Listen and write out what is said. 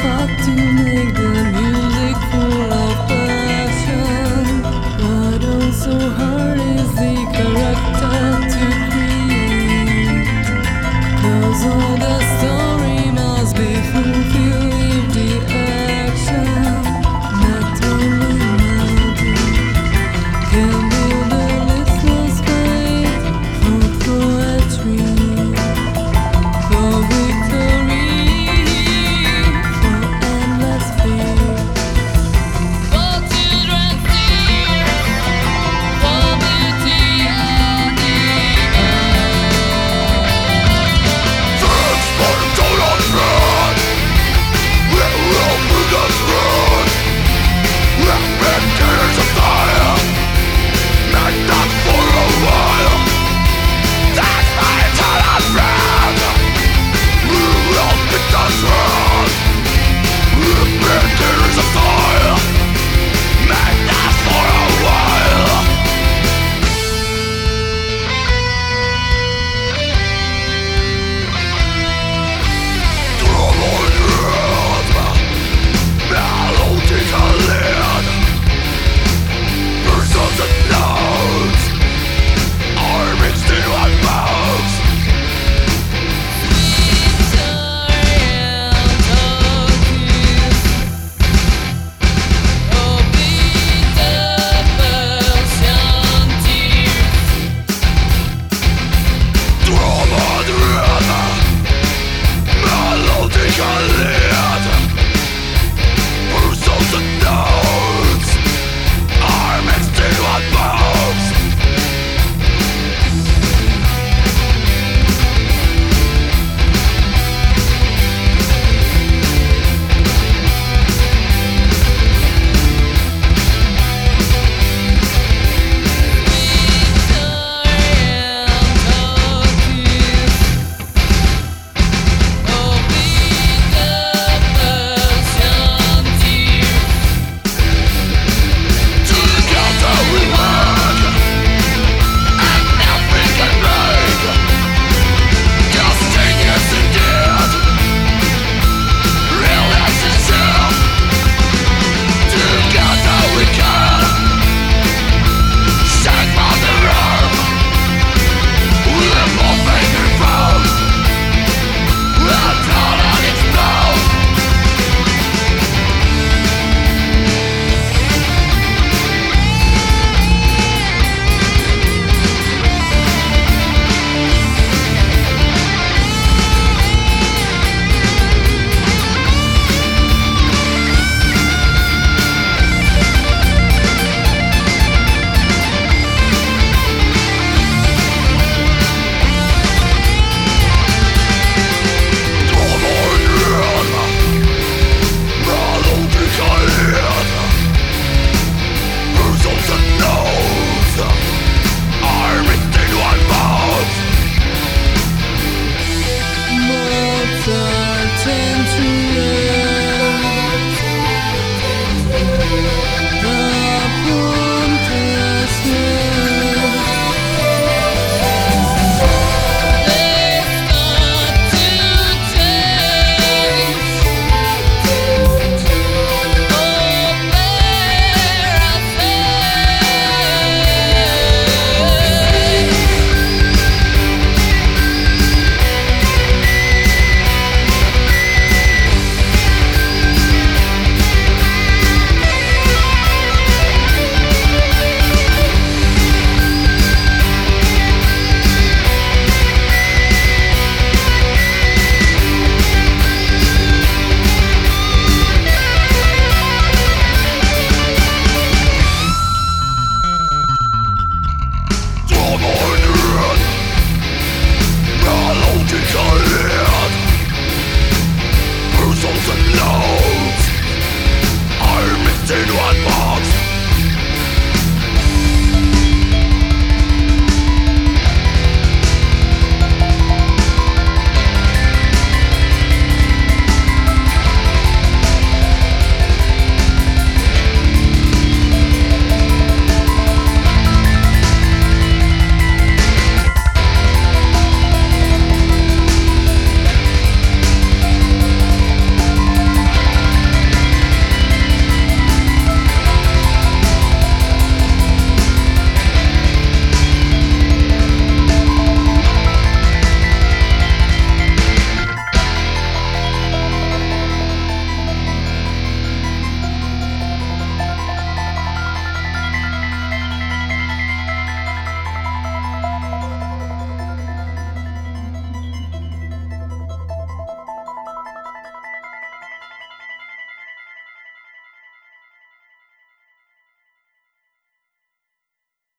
fought to make the music full of passion, but also hard is the character to create. 'Cause all the story must be fulfilled with the action, not only melody can build a listless faith for poetry, for victory, for endless fear, for children's tears, for beauty and the Transport to the front, we will bring us run. Repentance of fire, make that for a while. That's my eternal friend, we will pick us run. Repentance of fire, make that for a while. Souls and loads are mixed in one body.